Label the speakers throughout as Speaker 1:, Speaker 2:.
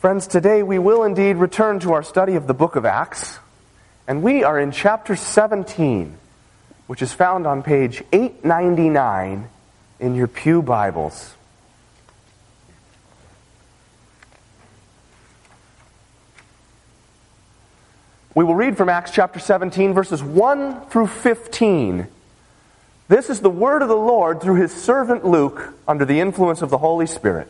Speaker 1: Friends, today we will indeed return to our study of the book of Acts, and we are in chapter 17, which is found on page 899 in your pew Bibles. We will read from Acts chapter 17, verses 1 through 15. This is the word of the Lord through his servant Luke under the influence of the Holy Spirit.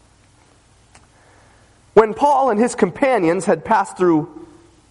Speaker 1: When Paul and his companions had passed through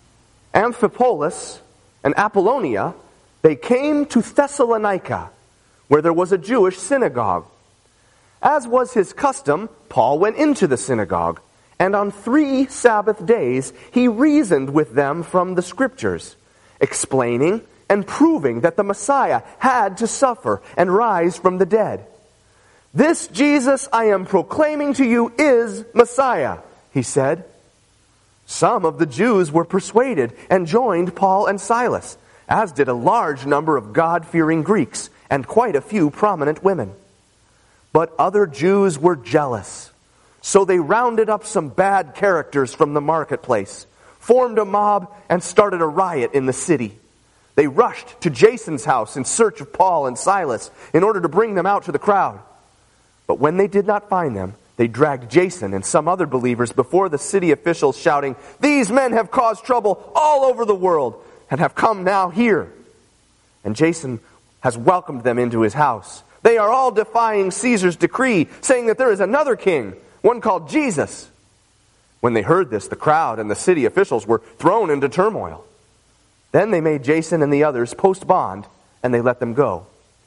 Speaker 1: Amphipolis and Apollonia, they came to Thessalonica, where there was a Jewish synagogue. As was his custom, Paul went into the synagogue, and on 3 Sabbath days he reasoned with them from the Scriptures, explaining and proving that the Messiah had to suffer and rise from the dead. "This Jesus I am proclaiming to you is Messiah," he said. Some of the Jews were persuaded and joined Paul and Silas, as did a large number of God-fearing Greeks and quite a few prominent women. But other Jews were jealous, so they rounded up some bad characters from the marketplace, formed a mob, and started a riot in the city. They rushed to Jason's house in search of Paul and Silas in order to bring them out to the crowd. But when they did not find them, they dragged Jason and some other believers before the city officials, shouting, "These men have caused trouble all over the world and have come now here." And Jason has welcomed them into his house. They are all defying Caesar's decree, saying that there is another king, one called Jesus. When they heard this, the crowd and the city officials were thrown into turmoil. Then they made Jason and the others post bond, and they let them go.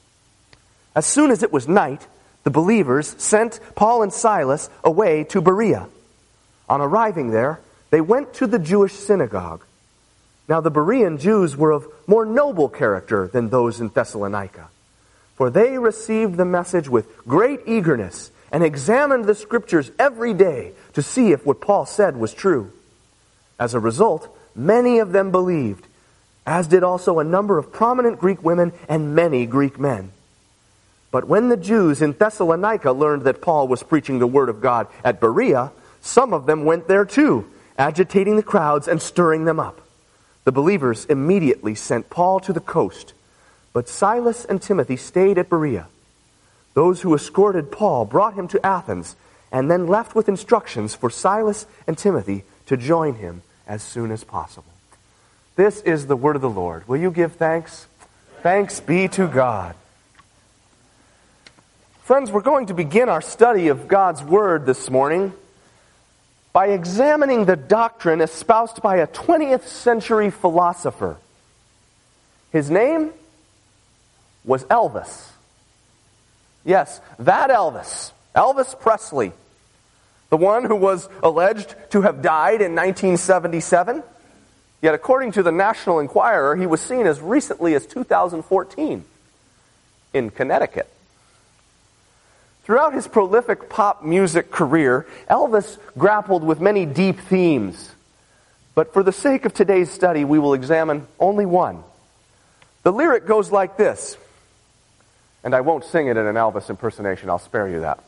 Speaker 1: As soon as it was night, the believers sent Paul and Silas away to Berea. On arriving there, they went to the Jewish synagogue. Now the Berean Jews were of more noble character than those in Thessalonica, for they received the message with great eagerness and examined the Scriptures every day to see if what Paul said was true. As a result, many of them believed, as did also a number of prominent Greek women and many Greek men. But when the Jews in Thessalonica learned that Paul was preaching the word of God at Berea, some of them went there too, agitating the crowds and stirring them up. The believers immediately sent Paul to the coast, but Silas and Timothy stayed at Berea. Those who escorted Paul brought him to Athens and then left with instructions for Silas and Timothy to join him as soon as possible. This is the word of the Lord. Will you give thanks? Thanks be to God. Friends, we're going to begin our study of God's Word this morning by examining the doctrine espoused by a 20th century philosopher. His name was Elvis. Yes, that Elvis. Elvis Presley. The one who was alleged to have died in 1977. Yet according to the National Enquirer, he was seen as recently as 2014 in Connecticut. Throughout his prolific pop music career, Elvis grappled with many deep themes. But for the sake of today's study, we will examine only one. The lyric goes like this, and I won't sing it in an Elvis impersonation, I'll spare you that.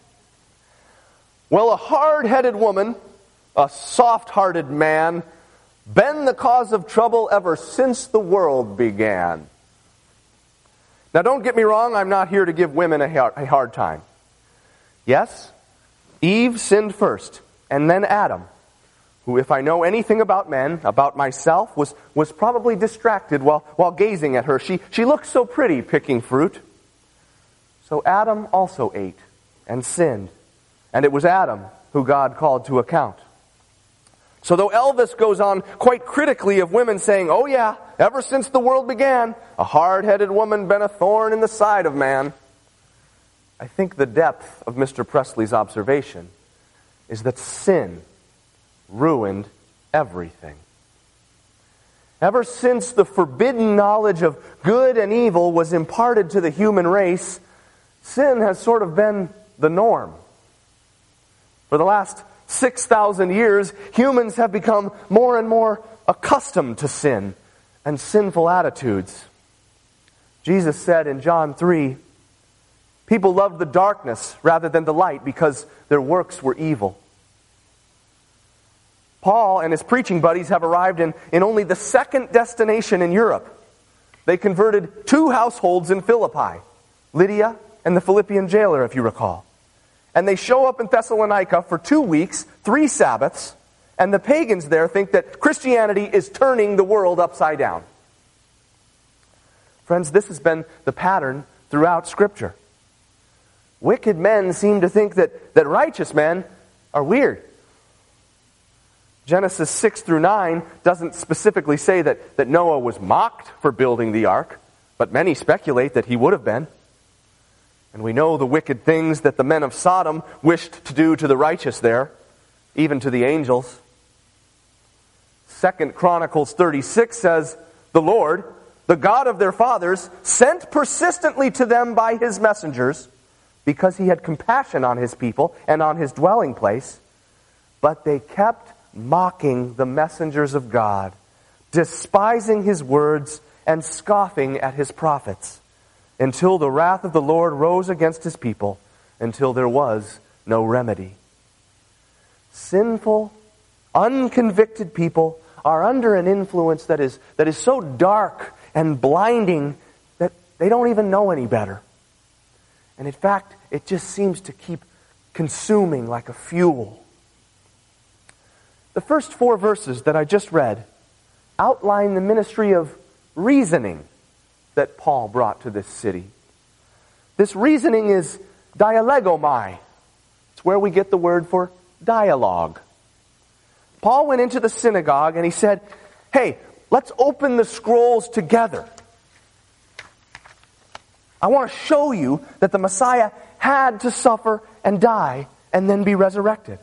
Speaker 1: "Well, a hard-headed woman, a soft-hearted man, been the cause of trouble ever since the world began." Now, don't get me wrong, I'm not here to give women a hard time. Yes, Eve sinned first, and then Adam, who, if I know anything about men, about myself, was probably distracted while gazing at her. She looked so pretty picking fruit. So Adam also ate and sinned, and it was Adam who God called to account. So though Elvis goes on quite critically of women, saying, "Oh yeah, ever since the world began, a hard-headed woman been a thorn in the side of man," I think the depth of Mr. Presley's observation is that sin ruined everything. Ever since the forbidden knowledge of good and evil was imparted to the human race, sin has sort of been the norm. For the last 6,000 years, humans have become more and more accustomed to sin and sinful attitudes. Jesus said in John 3, "People loved the darkness rather than the light because their works were evil." Paul and his preaching buddies have arrived in only the second destination in Europe. They converted 2 households in Philippi, Lydia and the Philippian jailer, if you recall. And they show up in Thessalonica for 2 weeks, 3 Sabbaths, and the pagans there think that Christianity is turning the world upside down. Friends, this has been the pattern throughout Scripture. Wicked men seem to think that righteous men are weird. Genesis 6 through 9 doesn't specifically say that Noah was mocked for building the ark, but many speculate that he would have been. And we know the wicked things that the men of Sodom wished to do to the righteous there, even to the angels. 2 Chronicles 36 says, "The Lord, the God of their fathers, sent persistently to them by his messengers, because he had compassion on his people and on his dwelling place. But they kept mocking the messengers of God, despising his words and scoffing at his prophets, until the wrath of the Lord rose against his people, until there was no remedy." Sinful, unconvicted people are under an influence that is so dark and blinding that they don't even know any better. And in fact, it just seems to keep consuming like a fuel. The first 4 verses that I just read outline the ministry of reasoning that Paul brought to this city. This reasoning is dialegomai. It's where we get the word for dialogue. Paul went into the synagogue and he said, "Hey, let's open the scrolls together. I want to show you that the Messiah had to suffer and die and then be resurrected."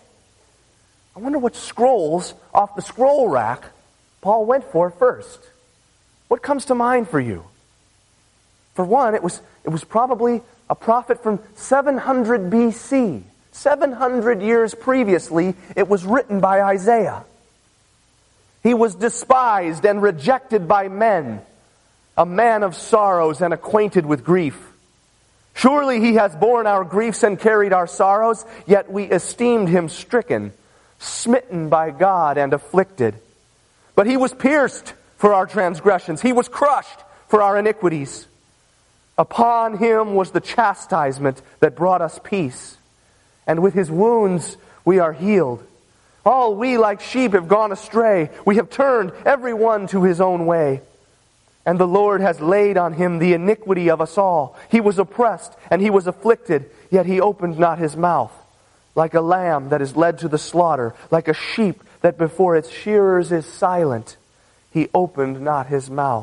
Speaker 1: I wonder what scrolls off the scroll rack Paul went for first. What comes to mind for you? For one, it was probably a prophet from 700 BC. 700 years previously, it was written by Isaiah. He was despised and rejected by men, a man of sorrows and acquainted with grief. Surely he has borne our griefs and carried our sorrows, yet we esteemed him stricken, smitten by God and afflicted. But he was pierced for our transgressions. He was crushed for our iniquities. Upon him was the chastisement that brought us peace, and with his wounds we are healed. All we like sheep have gone astray. We have turned every one to his own way. And the Lord has laid on him the iniquity of us all. He was oppressed and he was afflicted, yet he opened not his mouth. Like a lamb that is led to the slaughter, like a sheep that before its shearers is silent, he opened not his mouth.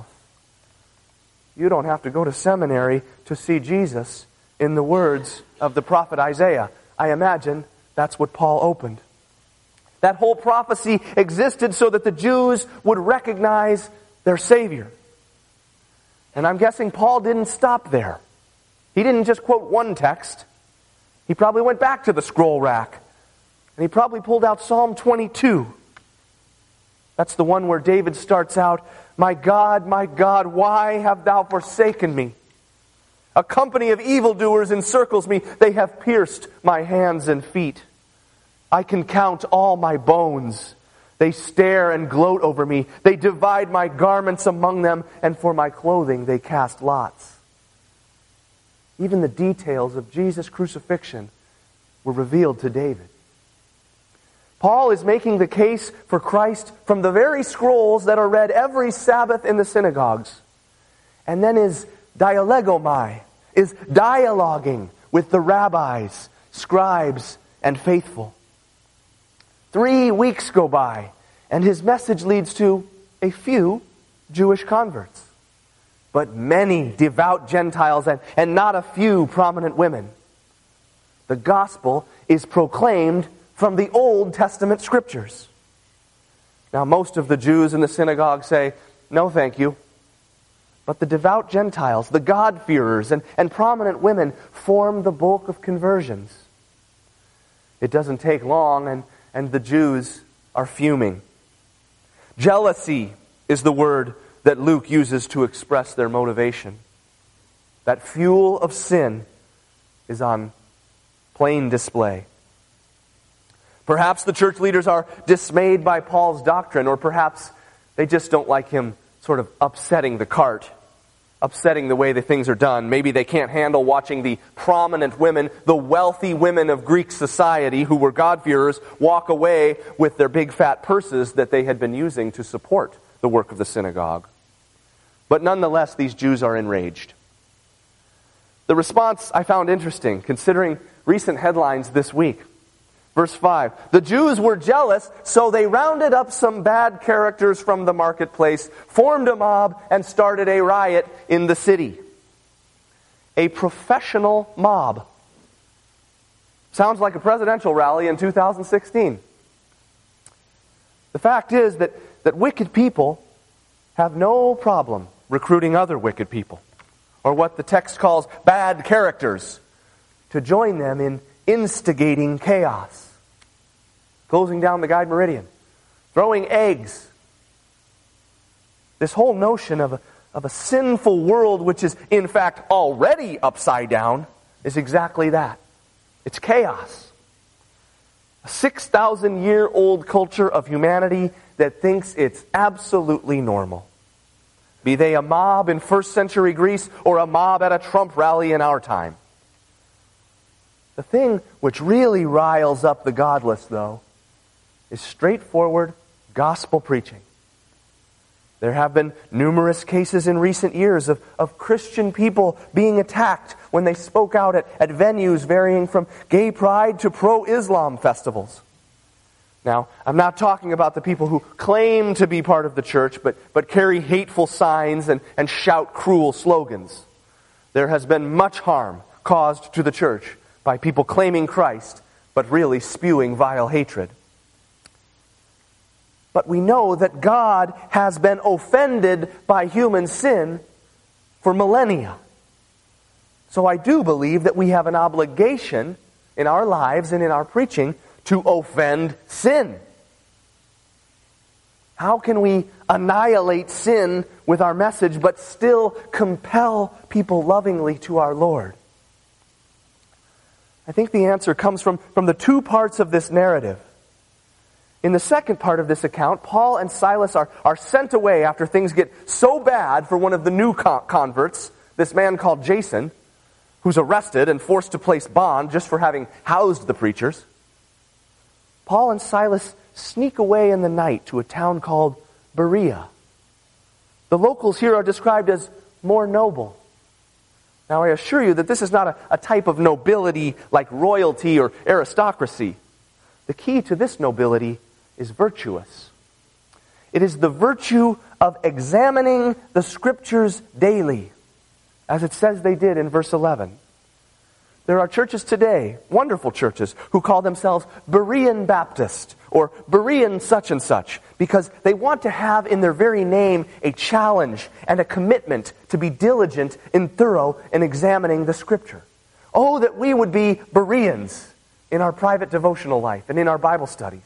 Speaker 1: You don't have to go to seminary to see Jesus in the words of the prophet Isaiah. I imagine that's what Paul opened. That whole prophecy existed so that the Jews would recognize their Savior. And I'm guessing Paul didn't stop there. He didn't just quote one text. He probably went back to the scroll rack. And he probably pulled out Psalm 22. That's the one where David starts out, my God, why have thou forsaken me? A company of evildoers encircles me. They have pierced my hands and feet. I can count all my bones. They stare and gloat over me. They divide my garments among them, and for my clothing they cast lots. Even the details of Jesus' crucifixion were revealed to David. Paul is making the case for Christ from the very scrolls that are read every Sabbath in the synagogues. And then is dialegomai, is dialoguing with the rabbis, scribes, and faithful. 3 weeks go by, and his message leads to a few Jewish converts, but many devout Gentiles and not a few prominent women. The gospel is proclaimed from the Old Testament scriptures. Now, most of the Jews in the synagogue say, no, thank you. But the devout Gentiles, the God-fearers, and prominent women form the bulk of conversions. It doesn't take long, and the Jews are fuming. Jealousy is the word that Luke uses to express their motivation. That fuel of sin is on plain display. Perhaps the church leaders are dismayed by Paul's doctrine, or perhaps they just don't like him sort of upsetting the cart, upsetting the way the things are done. Maybe they can't handle watching the prominent women, the wealthy women of Greek society who were God-fearers, walk away with their big fat purses that they had been using to support the work of the synagogue. But nonetheless, these Jews are enraged. The response I found interesting, considering recent headlines this week. Verse 5, the Jews were jealous, so they rounded up some bad characters from the marketplace, formed a mob, and started a riot in the city. A professional mob. Sounds like a presidential rally in 2016. The fact is that wicked people have no problem recruiting other wicked people, or what the text calls bad characters, to join them in instigating chaos. Closing down the guide meridian, throwing eggs. This whole notion of a sinful world which is in fact already upside down is exactly that. It's chaos. A 6,000-year-old culture of humanity that thinks it's absolutely normal. Be they a mob in first century Greece or a mob at a Trump rally in our time. The thing which really riles up the godless, though, is straightforward gospel preaching. There have been numerous cases in recent years of Christian people being attacked when they spoke out at venues varying from gay pride to pro-Islam festivals. Now, I'm not talking about the people who claim to be part of the church, but carry hateful signs and shout cruel slogans. There has been much harm caused to the church by people claiming Christ, but really spewing vile hatred. But we know that God has been offended by human sin for millennia. So I do believe that we have an obligation in our lives and in our preaching to offend sin. How can we annihilate sin with our message but still compel people lovingly to our Lord? I think the answer comes from the two parts of this narrative. In the second part of this account, Paul and Silas are sent away after things get so bad for one of the new converts, this man called Jason, who's arrested and forced to place bond just for having housed the preachers. Paul and Silas sneak away in the night to a town called Berea. The locals here are described as more noble. Now I assure you that this is not a type of nobility like royalty or aristocracy. The key to this nobility is virtuous. It is the virtue of examining the Scriptures daily, as it says they did in verse 11. There are churches today, wonderful churches, who call themselves Berean Baptist or Berean such and such, because they want to have in their very name a challenge and a commitment to be diligent and thorough in examining the Scripture. Oh, that we would be Bereans in our private devotional life and in our Bible studies.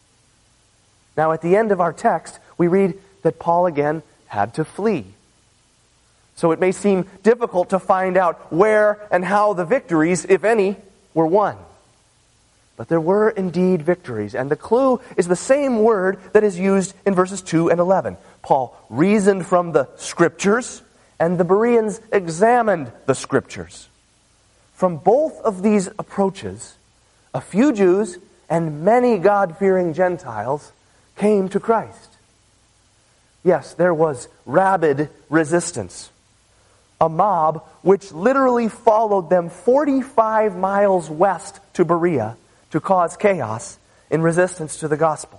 Speaker 1: Now, at the end of our text, we read that Paul again had to flee. So it may seem difficult to find out where and how the victories, if any, were won. But there were indeed victories, and the clue is the same word that is used in verses 2 and 11. Paul reasoned from the Scriptures, and the Bereans examined the Scriptures. From both of these approaches, a few Jews and many God-fearing Gentiles came to Christ. Yes, there was rabid resistance. A mob which literally followed them 45 miles west to Berea to cause chaos in resistance to the gospel.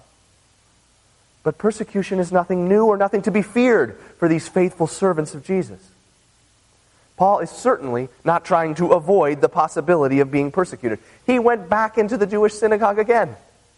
Speaker 1: But persecution is nothing new or nothing to be feared for these faithful servants of Jesus. Paul is certainly not trying to avoid the possibility of being persecuted. He went back into the Jewish synagogue again.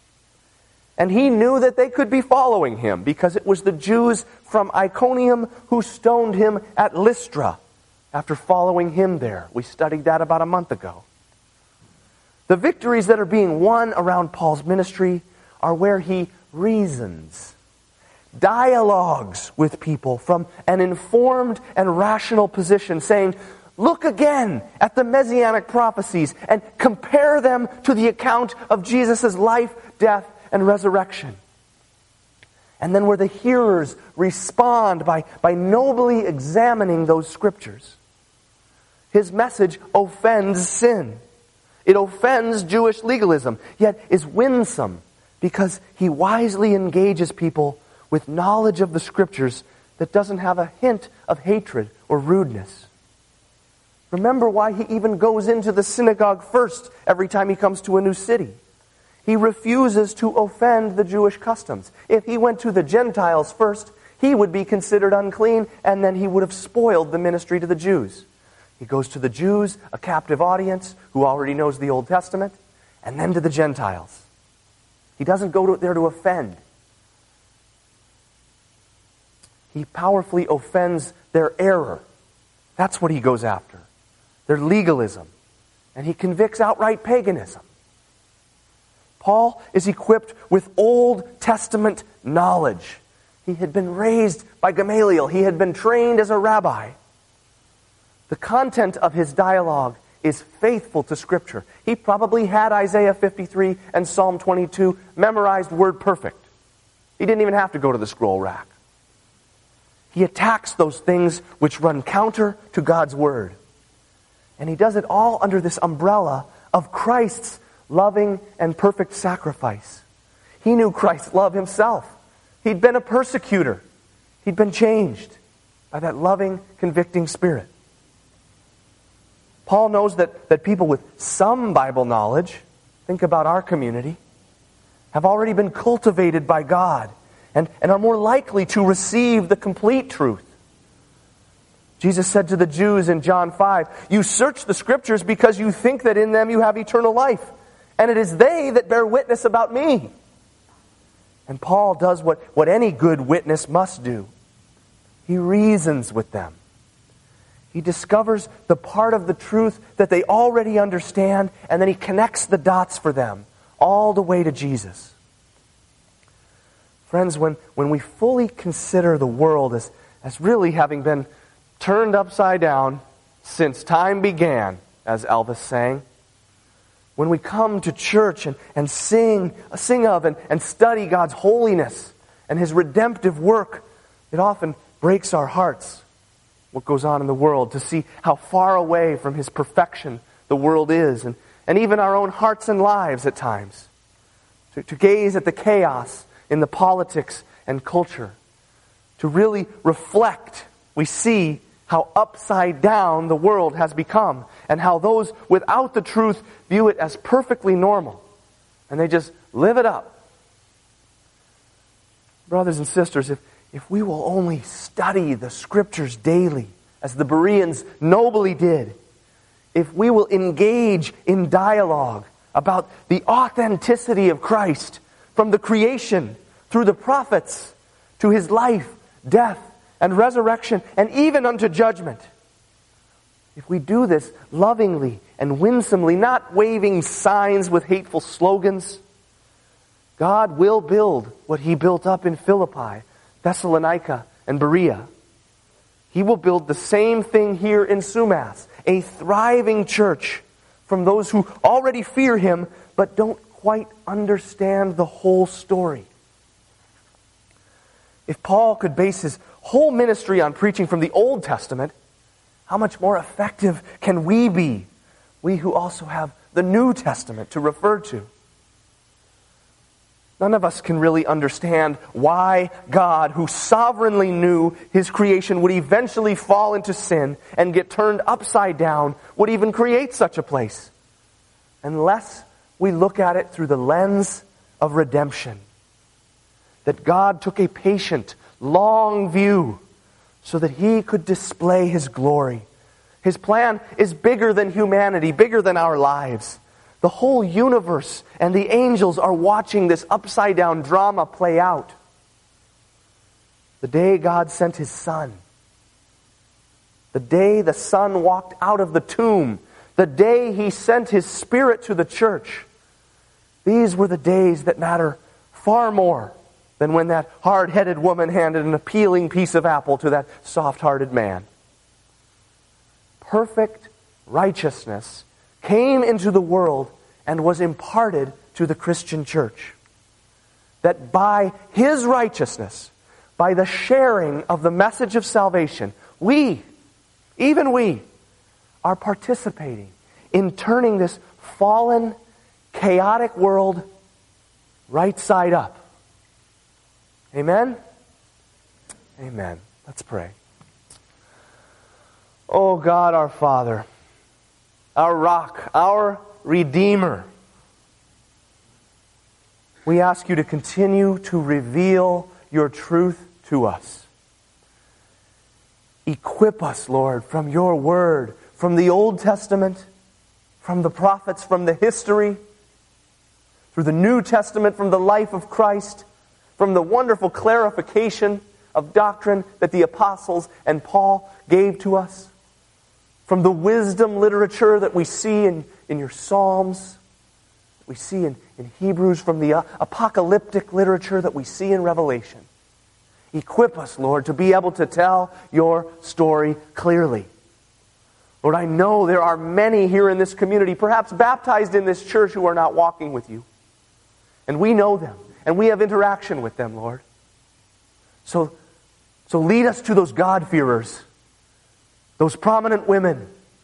Speaker 1: And he knew that they could be following him because it was the Jews from Iconium who stoned him at Lystra after following him there. We studied that about a month ago. The victories that are being won around Paul's ministry are where he reasons, dialogues with people from an informed and rational position, saying, look again at the messianic prophecies and compare them to the account of Jesus' life, death, and resurrection. And then where the hearers respond by nobly examining those scriptures. His message offends sin. It offends Jewish legalism, yet is winsome because he wisely engages people with knowledge of the scriptures that doesn't have a hint of hatred or rudeness. Remember why he even goes into the synagogue first every time he comes to a new city. He refuses to offend the Jewish customs. If he went to the Gentiles first, he would be considered unclean, and then he would have spoiled the ministry to the Jews. He goes to the Jews, a captive audience who already knows the Old Testament, and then to the Gentiles. He doesn't go there to offend. He powerfully offends their error. That's what he goes after. Their legalism. And he convicts outright paganism. Paul is equipped with Old Testament knowledge. He had been raised by Gamaliel. He had been trained as a rabbi. The content of his dialogue is faithful to Scripture. He probably had Isaiah 53 and Psalm 22 memorized word perfect. He didn't even have to go to the scroll rack. He attacks those things which run counter to God's Word. And he does it all under this umbrella of Christ's loving and perfect sacrifice. He knew Christ's love himself. He'd been a persecutor. He'd been changed by that loving, convicting Spirit. Paul knows that people with some Bible knowledge, think about our community, have already been cultivated by God and are more likely to receive the complete truth. Jesus said to the Jews in John 5, "You search the Scriptures because you think that in them you have eternal life, and it is they that bear witness about me." And Paul does what any good witness must do. He reasons with them. He discovers the part of the truth that they already understand, and then he connects the dots for them all the way to Jesus. Friends, when we fully consider the world as really having been turned upside down since time began, as Elvis sang, when we come to church and sing of and study God's holiness and His redemptive work, it often breaks our hearts what goes on in the world, to see how far away from His perfection the world is, and even our own hearts and lives at times. To gaze at the chaos in the politics and culture. To really reflect, we see how upside down the world has become, and how those without the truth view it as perfectly normal, and they just live it up. Brothers and sisters, if we will only study the Scriptures daily, as the Bereans nobly did, if we will engage in dialogue about the authenticity of Christ from the creation, through the prophets, to His life, death, and resurrection, and even unto judgment. If we do this lovingly and winsomely, not waving signs with hateful slogans, God will build what He built up in Philippi, Thessalonica, and Berea. He will build the same thing here in Sumas, a thriving church from those who already fear Him but don't quite understand the whole story. If Paul could base his whole ministry on preaching from the Old Testament, how much more effective can we be, we who also have the New Testament to refer to? None of us can really understand why God, who sovereignly knew His creation would eventually fall into sin and get turned upside down, would even create such a place, unless we look at it through the lens of redemption. That God took a patient, long view so that He could display His glory. His plan is bigger than humanity, bigger than our lives. The whole universe and the angels are watching this upside-down drama play out. The day God sent His Son, the day the Son walked out of the tomb, the day He sent His Spirit to the church, these were the days that matter far more than when that hard-headed woman handed an appealing piece of apple to that soft-hearted man. Perfect righteousness came into the world and was imparted to the Christian church. that by His righteousness, by the sharing of the message of salvation, we, even we, are participating in turning this fallen, chaotic world right side up. Amen? Amen. Let's pray. Oh God, our Father, our rock, our Redeemer, we ask you to continue to reveal your truth to us. Equip us, Lord, from your word, from the Old Testament, from the prophets, from the history, through the New Testament, from the life of Christ, from the wonderful clarification of doctrine that the apostles and Paul gave to us, from the wisdom literature that we see in your Psalms, we see in Hebrews, from the apocalyptic literature that we see in Revelation. Equip us, Lord, to be able to tell your story clearly. Lord, I know there are many here in this community, perhaps baptized in this church, who are not walking with you. And we know them, and we have interaction with them, Lord. So lead us to those God-fearers, those prominent women,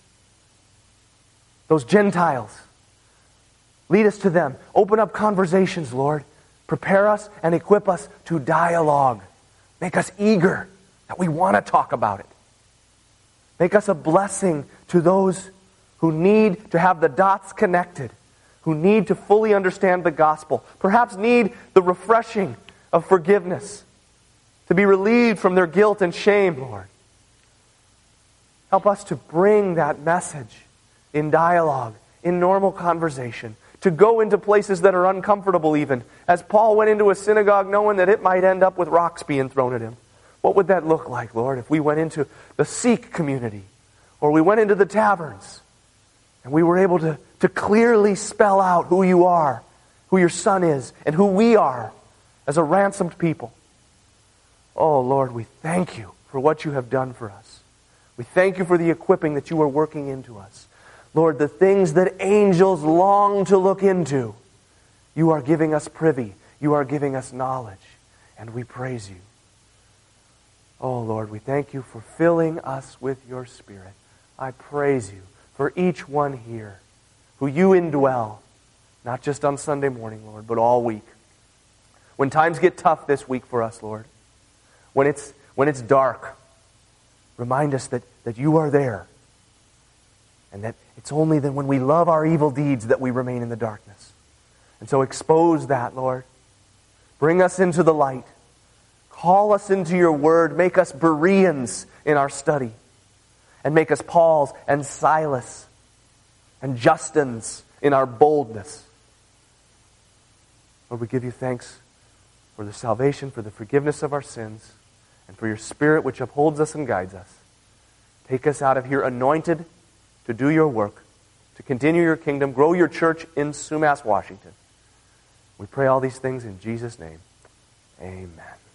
Speaker 1: those Gentiles. Lead us to them. Open up conversations, Lord. Prepare us and equip us to dialogue. Make us eager that we want to talk about it. Make us a blessing to those who need to have the dots connected, who need to fully understand the gospel, perhaps need the refreshing of forgiveness, to be relieved from their guilt and shame, Lord. Help us to bring that message in dialogue, in normal conversation, to go into places that are uncomfortable even. As Paul went into a synagogue knowing that it might end up with rocks being thrown at him. What would that look like, Lord, if we went into the Sikh community, or we went into the taverns, and we were able to clearly spell out who you are, who your Son is, and who we are as a ransomed people. Oh, Lord, we thank you for what you have done for us. We thank you for the equipping that you are working into us. Lord, the things that angels long to look into, you are giving us privy. You are giving us knowledge. And we praise you. Oh, Lord, we thank you for filling us with your Spirit. I praise you for each one here who you indwell, not just on Sunday morning, Lord, but all week. When times get tough this week for us, Lord, when it's dark, remind us that you are there. And that it's only then when we love our evil deeds that we remain in the darkness. And so expose that, Lord. Bring us into the light. Call us into your word. Make us Bereans in our study. And make us Pauls and Silas and Justins in our boldness. Lord, we give you thanks for the salvation, for the forgiveness of our sins, and for your Spirit which upholds us and guides us. Take us out of here anointed to do your work, to continue your kingdom, grow your church in Sumas, Washington. We pray all these things in Jesus' name. Amen.